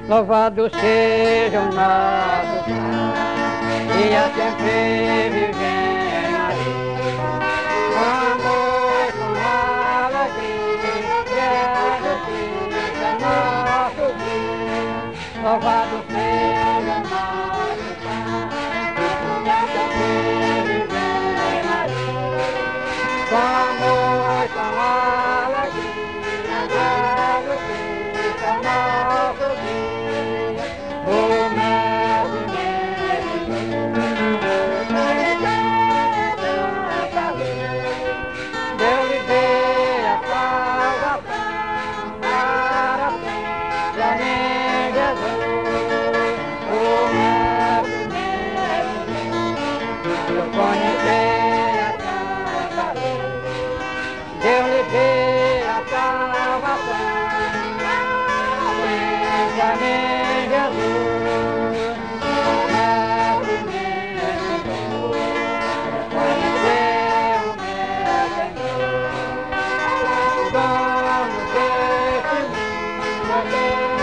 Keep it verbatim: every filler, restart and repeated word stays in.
Louvado seja o nosso Pai, e a sempre viver Maria. Com amor, com alegria, Jesus Cristo é nosso Deus. Louvado seja o nosso Pai, e a sempre viver Maria. Com amor, com alegria, Jesus Cristo é nosso Deus. Amen.